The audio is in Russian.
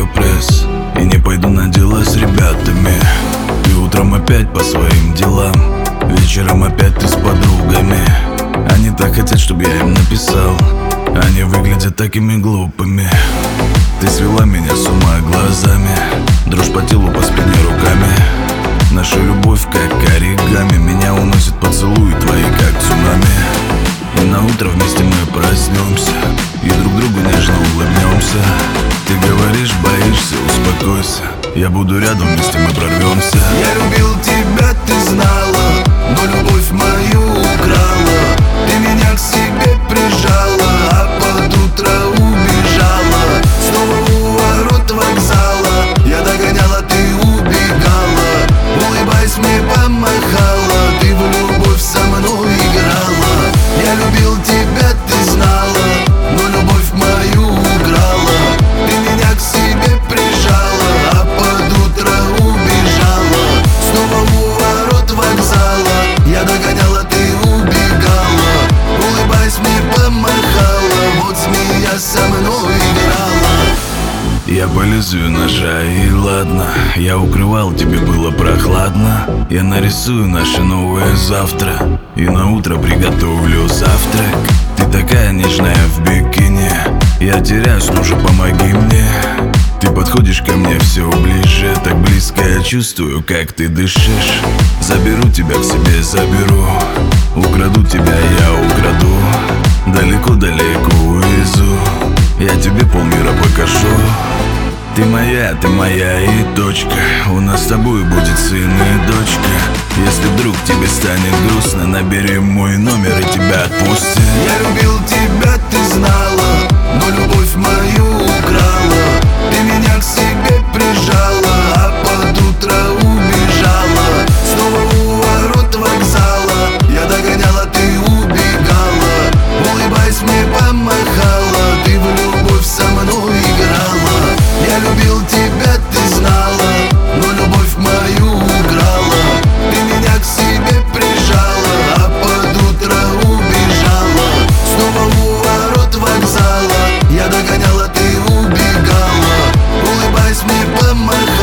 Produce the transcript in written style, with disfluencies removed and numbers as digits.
пресс и не пойду на дела с ребятами. И утром опять по своим делам, вечером опять ты с подругами. Они так хотят, чтобы я им написал, они выглядят такими глупыми. Ты свела меня с ума глазами, дрожь по телу, по спине, руками. Наша любовь как оригами, меня уносит поцелуи твои, как цунами. И на утро вместе мы проснемся и друг другу нежно улыбнемся. Ты говоришь, боишься, успокойся, я буду рядом, вместе мы прорвемся. Я любил тебя, ты знала, но любовь мою украла. Ты меня к себе прижала, а под утро убежала. Снова у ворот вокзала я догоняла, ты убегала. Улыбаясь, мне помахала, ты в любовь со мной играла. Я любил тебя, ты знала, но любовь мою украла. Ты меня к себе прижала, а под утро убежала. Снова у ворот вокзала я догоняла, ты убегала. Улыбаясь, мне помахала, вот змея со мной играла. Я по лезвию ножа, и ладно, я укрывал, тебе было прохладно. Я нарисую наше новое завтра и на утро приготовлю завтрак. Ты такая нежная в бикини, я теряюсь, ну же помоги мне. Ты подходишь ко мне все ближе, так близко я чувствую, как ты дышишь. Заберу тебя к себе, заберу, украду тебя, я украду. Далеко-далеко увезу, я тебе полмира покажу. Ты моя и точка, у нас с тобой будет сын и дочка. Если вдруг тебе станет грустно, набери мой номер и тебя отпустят. Я любил тебя, ты знала, но любовь мою украла. Ты меня к себе прижала, а под утро убежала. Снова у ворот вокзала я догоняла, ты убегала. Улыбаясь, мне помахала, ты в любовь со мной играла. Я любил тебя, ты знала, но любовь мою украла. Ты меня к себе прижала, а под утро убежала. Снова у ворот вокзала я догоняла, ты убегала. Улыбаясь, мне помахала.